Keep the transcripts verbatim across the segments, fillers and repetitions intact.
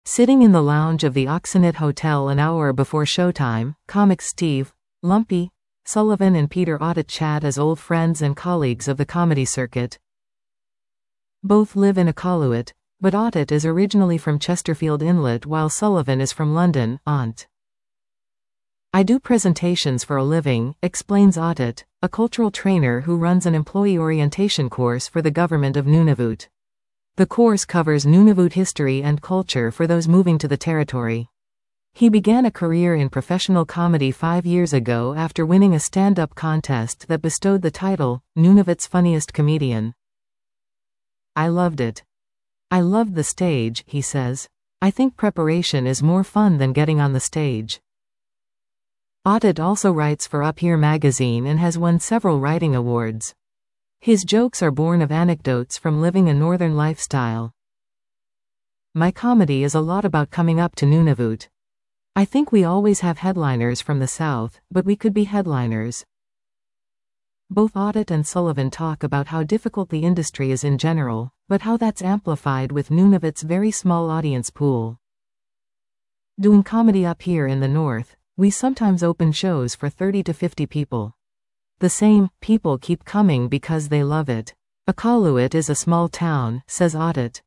Sitting in the lounge of the Oxenit Hotel an hour before showtime, comics Steve, Lumpy, Sullivan and Peter Ottet chat as old friends and colleagues of the comedy circuit. Both live in Iqaluit, but Ottet is originally from Chesterfield Inlet while Sullivan is from London, Ont. I do presentations for a living, explains Ottet, a cultural trainer who runs an employee orientation course for the government of Nunavut. The course covers Nunavut history and culture for those moving to the territory. He began a career in professional comedy five years ago after winning a stand-up contest that bestowed the title, Nunavut's Funniest Comedian. I loved it. I loved the stage, he says. I think preparation is more fun than getting on the stage. Ottet also writes for Up Here magazine and has won several writing awards. His jokes are born of anecdotes from living a northern lifestyle. My comedy is a lot about coming up to Nunavut. I think we always have headliners from the south, but we could be headliners. Both Ottet and Sullivan talk about how difficult the industry is in general, but how that's amplified with Nunavut's very small audience pool. Doing comedy up here in the north, we sometimes open shows for thirty to fifty people. The same people keep coming because they love it. Iqaluit is a small town, says Ottet.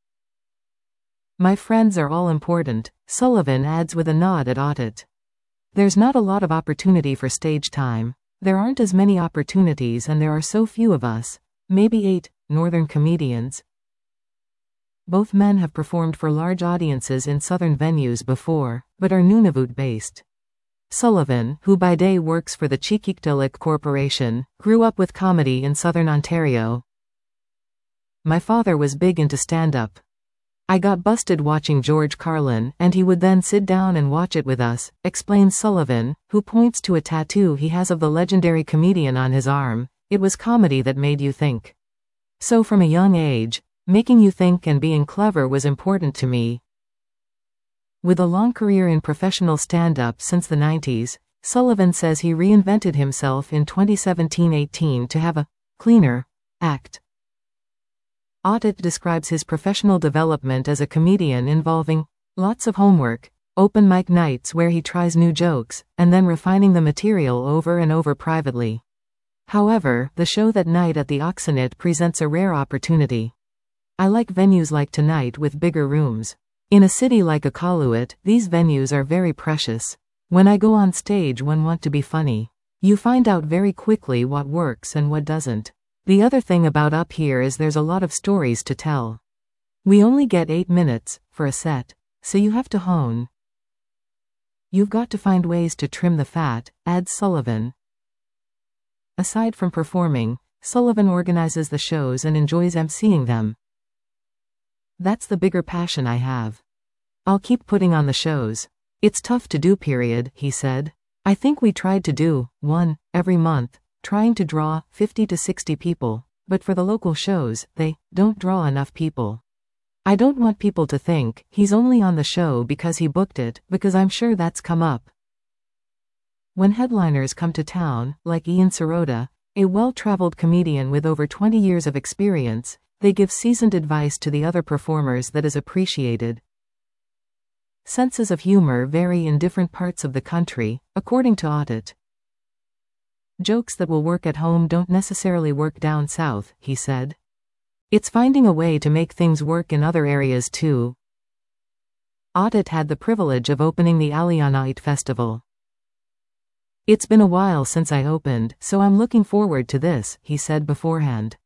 My friends are all important, Sullivan adds with a nod at Ottet. There's not a lot of opportunity for stage time. There aren't as many opportunities and there are so few of us, maybe eight, northern comedians. Both men have performed for large audiences in southern venues before, but are Nunavut-based. Sullivan, who by day works for the Qikiqtalik Corporation, grew up with comedy in southern Ontario. My father was big into stand-up. I got busted watching George Carlin, and he would then sit down and watch it with us, explains Sullivan, who points to a tattoo he has of the legendary comedian on his arm. It was comedy that made you think. So from a young age, making you think and being clever was important to me. With a long career in professional stand-up since the nineties, Sullivan says he reinvented himself in twenty seventeen eighteen to have a cleaner act. Ottet describes his professional development as a comedian involving lots of homework, open mic nights where he tries new jokes, and then refining the material over and over privately. However, the show that night at the Oxenit presents a rare opportunity. I like venues like tonight with bigger rooms. In a city like Iqaluit, these venues are very precious. When I go on stage one want to be funny. You find out very quickly what works and what doesn't. The other thing about up here is there's a lot of stories to tell. We only get eight minutes for a set, so you have to hone. You've got to find ways to trim the fat, adds Sullivan. Aside from performing, Sullivan organizes the shows and enjoys emceeing them. That's the bigger passion I have. I'll keep putting on the shows. It's tough to do period, he said. I think we tried to do one every month, trying to draw fifty to sixty people, but for the local shows, they don't draw enough people. I don't want people to think he's only on the show because he booked it, because I'm sure that's come up. When headliners come to town, like Ian Sirota, a well-traveled comedian with over twenty years of experience, they give seasoned advice to the other performers that is appreciated. Senses of humor vary in different parts of the country, according to Ottet. Jokes that will work at home don't necessarily work down south, he said. It's finding a way to make things work in other areas too. Ottet had the privilege of opening the Alianait Festival. It's been a while since I opened, so I'm looking forward to this, he said beforehand.